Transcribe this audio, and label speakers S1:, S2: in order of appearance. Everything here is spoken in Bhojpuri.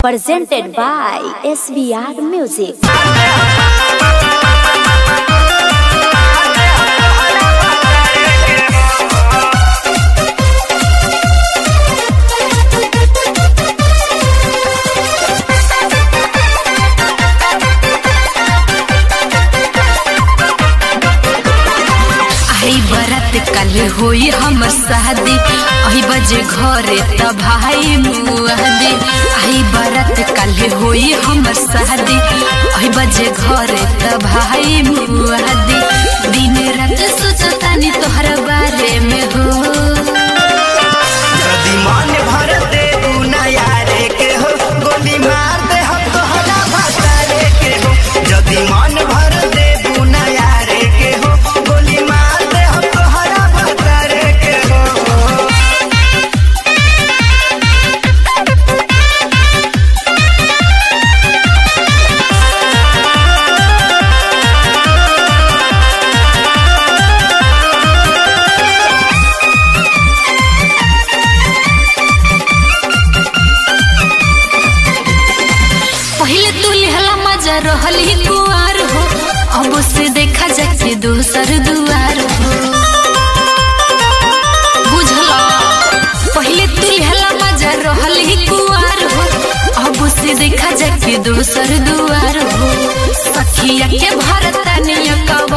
S1: Presented by SBR Music.
S2: कल होई हमर शादी अही बजे घरे त भाई मुआदी आई बरत कल होई हमर शादी अही बजे घरे त भाई मुआदी दिन रात सोचतानी तोहर बारे में हो
S3: यदि मन भर दे ना यारे के हो गोली मार दे हम तोहरा भातारे के हो यदि मन भर दे ना यारे के हो गोली मार दे हम तोहरा भातारे के हो
S2: पहले तू लिहला मजा रहली कुआर हो अब से देखा जाके दोसर दुआर हो बुझला पहले तू लिहला मजा रहली कुआर हो अब से देखा जाके दोसर दुआर हो सखिया के भरतनिया का